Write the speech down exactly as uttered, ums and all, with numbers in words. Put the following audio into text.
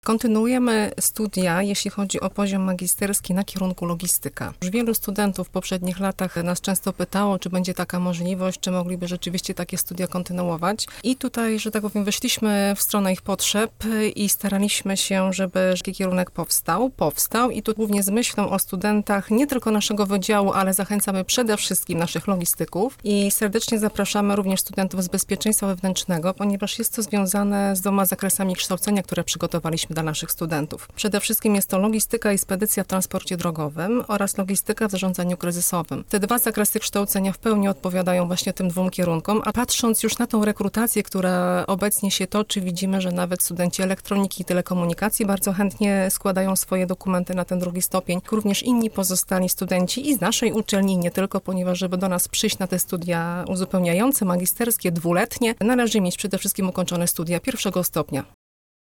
Kontynuujemy studia, jeśli chodzi o poziom magisterski na kierunku logistyka. Już wielu studentów w poprzednich latach nas często pytało, czy będzie taka możliwość, czy mogliby rzeczywiście takie studia kontynuować. I tutaj, że tak powiem, wyszliśmy w stronę ich potrzeb i staraliśmy się, żeby taki kierunek powstał. Powstał i tu głównie z myślą o studentach nie tylko naszego wydziału, ale zachęcamy przede wszystkim naszych logistyków i serdecznie zapraszamy również studentów z bezpieczeństwa wewnętrznego, ponieważ jest to związane z dwoma zakresami kształcenia, które przygotowaliśmy dla naszych studentów. Przede wszystkim jest to logistyka i spedycja w transporcie drogowym oraz logistyka w zarządzaniu kryzysowym. Te dwa zakresy kształcenia w pełni odpowiadają właśnie tym dwóm kierunkom, a patrząc już na tą rekrutację, która obecnie się toczy, widzimy, że nawet studenci elektroniki i telekomunikacji bardzo chętnie składają swoje dokumenty na ten drugi stopień, jak również inni pozostali studenci i z naszej uczelni, nie tylko, ponieważ żeby do nas przyjść na te studia uzupełniające, magisterskie, dwuletnie, należy mieć przede wszystkim ukończone studia pierwszego stopnia.